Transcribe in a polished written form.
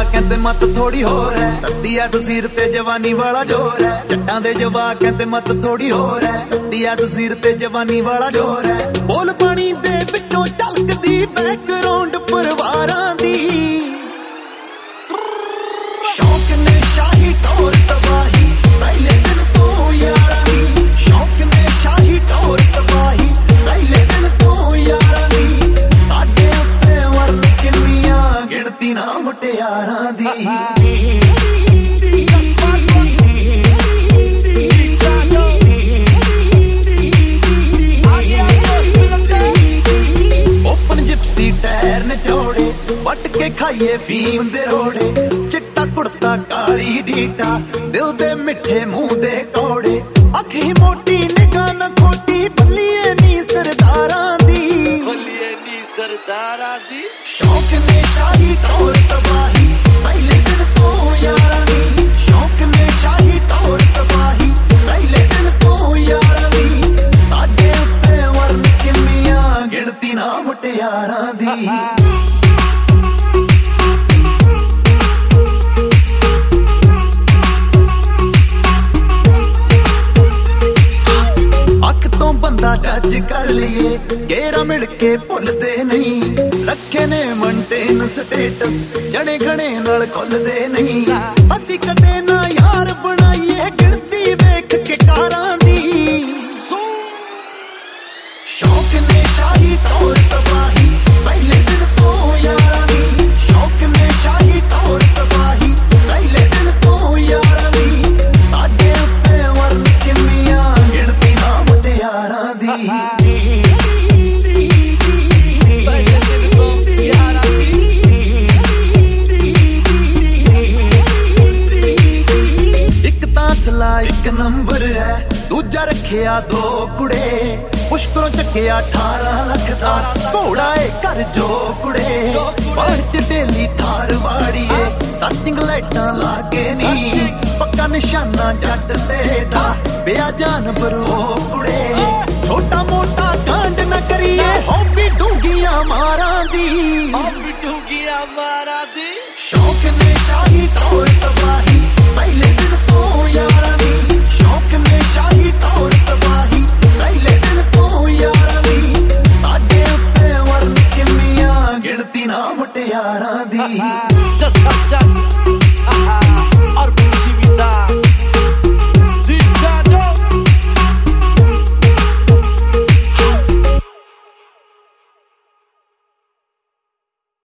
कहते मत थोड़ी होर है, तत्ती है तसीर ते जवानी वाला जोर है। जट्टां दे जवाक कहते मत थोड़ी होर है, तत्ती है तसीर ते जवानी वाला जोर है। बोल पानी दे विचों झलकदी बैकग्राउंड परिवारां दी, शौक ने शाही टौर तबाही पहले दिन तो यारां दी। शौक ने शाही टौर तबाही पहले दिन तो यारां दी। साडे उत्ते वरन किन्नियां गिणती ना मुटियारां दी। टैर ने जोड़े वट के खाइए फीम दे रोड़े, चिट्टा कुड़ता काली डीटा दिल दे मिठे मुंह दे कौड़े। अखी मोटी निगाह न खोटी बल्लिए नी सरदारां दी, बल्लिए नी सरदारां दी। शौक ने शाही टौर तबाही पहले दिन तो यारां दी। शौक ने शाही टौर तबाही पहले दिन तो यारां दी। साडे उत्ते वरन किन्नियां गिणती ना मुटियारां दी। अख तो बंदा जज कर लिए गेरा मिल के भुलदे नहीं, रखे ने मेंटेन स्टेटस जने घने नाल खुलदे नहीं। असी कदे ना यार बनाइए गिणती वेख के कारां दी। शौक ने शाही टौर तबाही पहले दिन तो यारां दी। शौक ने शाही टौर तबाही पहले दिन तो यारां दी। साडे उत्ते वरन किन्नियां गिणती ना मुटियारां दी। एक तासला एक नंबर है, दूजा रखिया दो कुड़े। मुश्किलों चकिया 18 लाख दा घोड़ा है घर जो कुड़े। बाहर च डेली थार वाड़िए सटिंग लाइटां लागे नी, पक्का निशाना जट तेरे दा बेआ जानवर हो कुड़े। छोटा मोटा कांड न करिए हॉबी डूंगियां मारां दी, हॉबी डूंगियां मारां दी। शौक ने शाही टौर